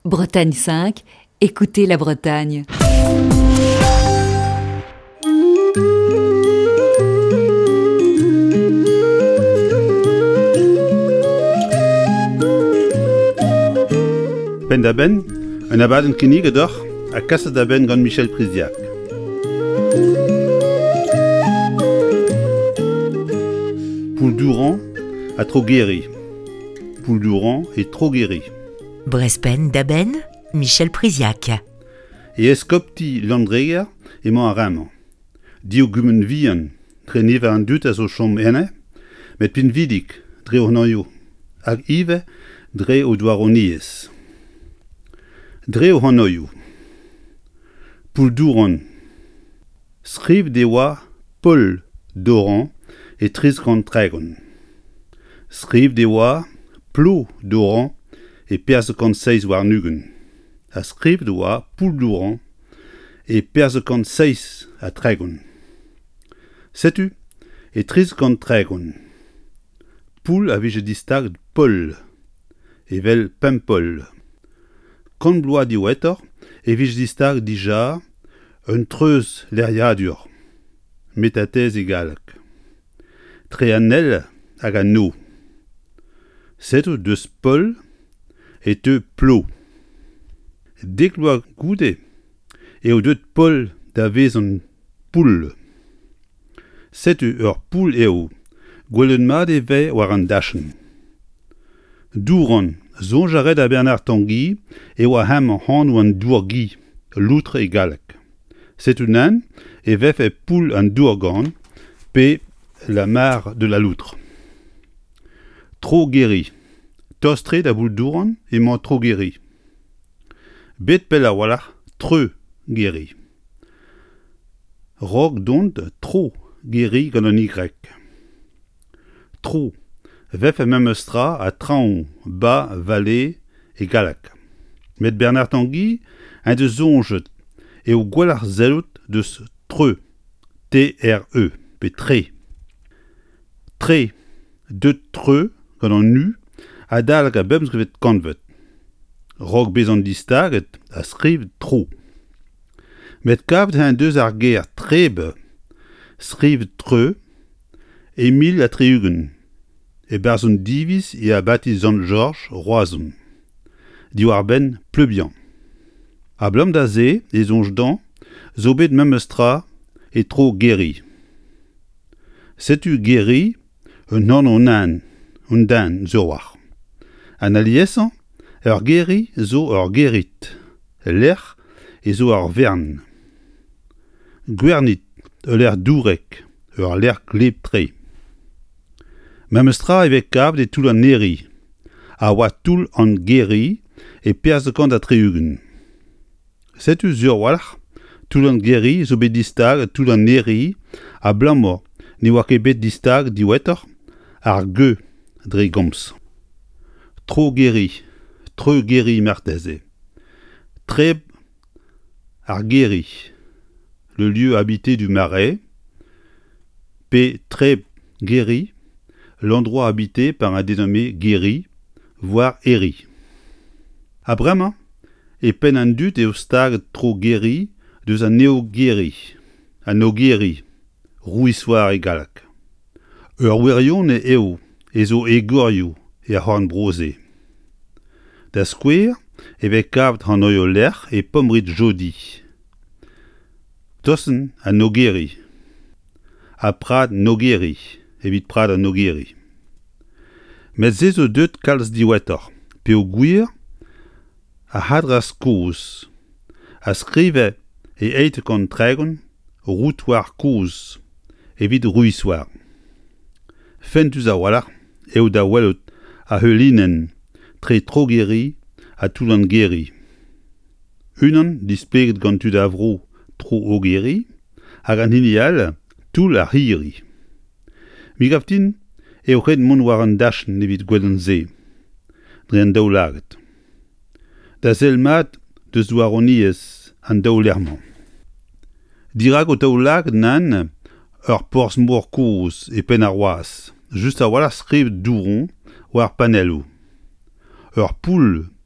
Bretagne 5, écoutez la Bretagne. Ben da ben, un abadenn kinniget a kaset da ben gant Michel Priziac. Poul-Douran a tro geri. Poul-Douran est trop guéri. Brespen d'Aben, Michel Priziac. E eskopti landreger emañ a ramañ. Dio gumen vihan, dre neve an dut a zo chom ene, met pin vidik, dre o noio, hag ive, dre o doar o niez. Dre o hanoio. Poul-Douran. Skriv de oa Paul Doran et triz gant tregon. Skriv de oa Plo Doran et perzh gant 6 war nugen. A skriv de oa Poul-Douran et perzh gant 6 a tregon. Setu, et triz gant tregon. Poul a vije distag Paul, et vel Pempol. Kant bloa diwetor, e vije distag dija un treuz l'eriadur, metatez e galak. Tre anel hag a no. Setu deus Paul et te Plo. Dek loa goude, eo deut Paul da vez an poul. Setu ur poul eo, gwelet mat e ve war an dachen. Douran, zonjaret a Bernard Tanguy, e oa ham an han ou an dourgi, loutre e galak. Setu nan, e vef e poul an dourgan, pe la mare de la loutre. Tro guéri. Tostre da Poul-Douran emañ tro guéri. Bet pel a walach treu guéri. Rog dont tro guéri gant an y. Tro. Vef e memestra a traon, ba, vale e galak. Met Bernard Tanguy un de zonjet eo gwellac'h zellout deus treu. T-R-E. Pe tre. Tre. De treu gant an nu a dalg a bemskrevet kanvet. Rog bezan distaget a skriv tro. Met kavet un deus ar ger trebe skriv treu Emile a treugen. E barzon divis e a bati Zan Georges roazon. Diwar ben pleubian. A blom da ze, e zonjdan, zo bet memestra e tro guéri. Setu guéri, un nan o nan, un dan zo war. An aliesan, ur guéri zo ur guérit. L'er e zo ur vern. Gwernit, l'er dourek, ur l'er gleb tre. Memestra evek kav de tout an neri, a oa tout an guéri e perzh kant a treugen. Setu zur walch, tout an guéri zo bet distag tout an neri a blamor ne oa ket bet distag diwetor ar geu dre gomz. Tro guéri, treu guéri merteze. Treb ar guéri, le lieu habité du marais, pe treb guéri, l'endroit habité par un dénommé Guéri, voire Eri. A bremañ, e pen an dut eo stag tro guéri deus an neo-guéri, an no-guéri, rouissoir e galak. Ur wirion e eo, e zo e gorioù e a c'horn broze. Da skouer, evek kavet an oio lerc'h e pomrit jodi. Tossen an no-guéri. A prad no-guéri. Evit prad an no-guéri. Met ze zo deut kalz diwetor, pe o gwir, a hadras kouz, a skrive e eite kant tregon, routoir kouz, evit rouissoir. Fentuz a walach, eo da welot a heulinen, tre tro guéri, a tout an guéri. Unan displeget gant tud avro tro o guéri, hag an hinial, tout la hiri. Mi gaftin, eo ret mon war an dachen evit gwedan ze, dre an daou laget. Da zel mat deus douar o niez an daou lerman. Dirag o daou laget nan, ur porz mor kouz e pen ar oaz, just a wala skriv douron war panelou. Ur poul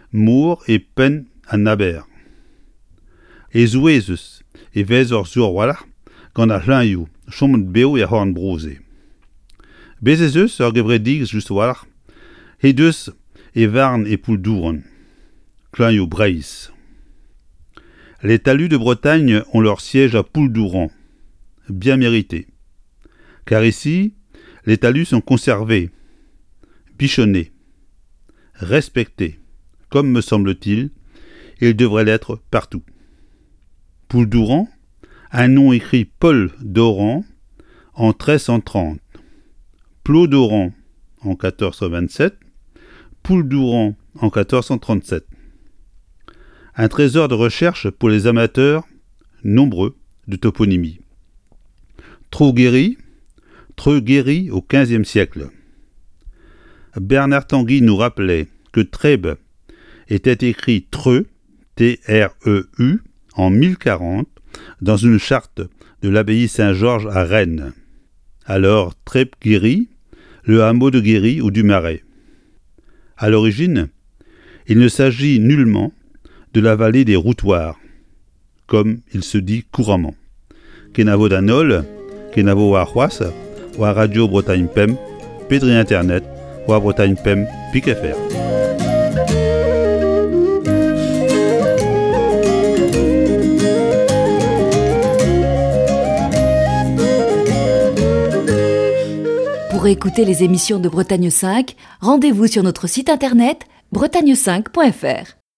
moor et pen an aber. E zouezus e vez ur sur walach gant ar c'hlañioù, chomont beo e c'horn broze. Bezez eus ur gevredig just walach, e deus e varn e poul douron, c'hlañioù Breizh. Les talus de Bretagne ont leur siège à Pouldouran, bien mérité, car ici, les talus sont conservés, bichonnés, respectés, comme me semble-t-il, et ils devraient l'être partout. Pouldouran, un nom écrit Paul d'Oran en 1330, Plot d'Oran en 1427, Pouldouran en 1437. Un trésor de recherche pour les amateurs nombreux de toponymie. Treux-Guéry au XVe siècle. Bernard Tanguy nous rappelait que Trèbes était écrit Treux, T-R-E-U, en 1040, dans une charte de l'abbaye Saint-Georges à Rennes. Alors Trèbes-Guéry, le hameau de Guéry ou du Marais. À l'origine, il ne s'agit nullement de la vallée des Routoirs, comme il se dit couramment. Kenavo Danol, Kenavo Warhuas, ou à Radio Bretagne Pem, Pédri Internet, ou à Bretagne Pem, Pic-FR. Pour écouter les émissions de Bretagne 5, rendez-vous sur notre site internet bretagne5.fr.